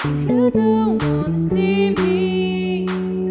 If you don't wanna see me,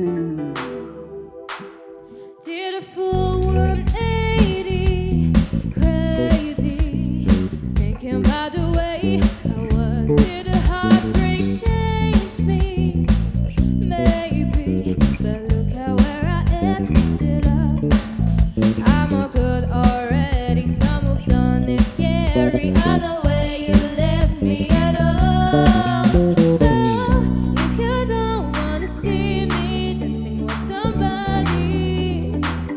did a full 180, crazy, thinking about the way I was. Did a heartbreak change me? Maybe, but look at where I ended up. I'm all good already, so moved on. It's scary. I know where you left me at all. So if you don't wanna see me dancing with somebody,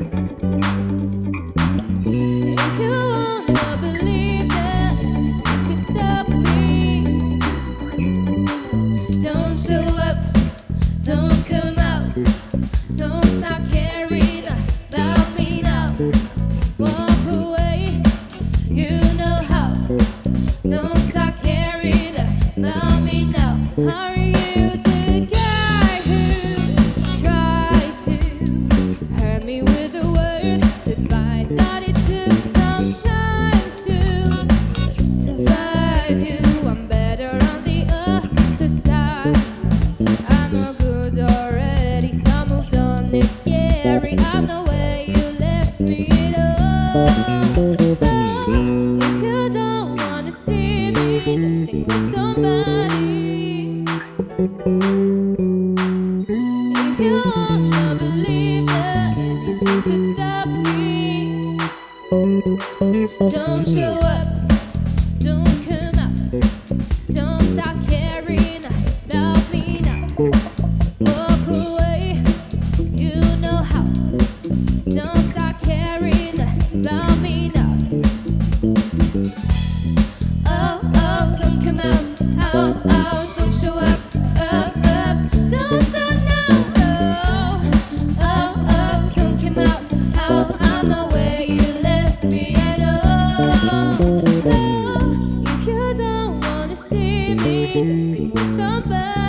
if you wanna believe that you can stop me, don't show up, don't come out, don't start caring about me now. Walk away, you know how. Don't start caring about me now. Are you the guy who tried to hurt me with a word goodbye? Thought it took some time to survive you. I'm better on the other side. I'm all good already, so moved on. It's scary. I know where you left me at all. So if you don't wanna see me dancing with somebody, if you wanna believe that you could stop me, don't show up, don't come out, don't start caring about me now. Walk away, you know how. Don't start caring about me now. Oh, oh, don't come out. Oh, oh, don't show up. Oh, oh, don't start now. Oh, oh, oh, don't come out. Oh, I know where you left me at all. So if you don't wanna see me dancing with somebody,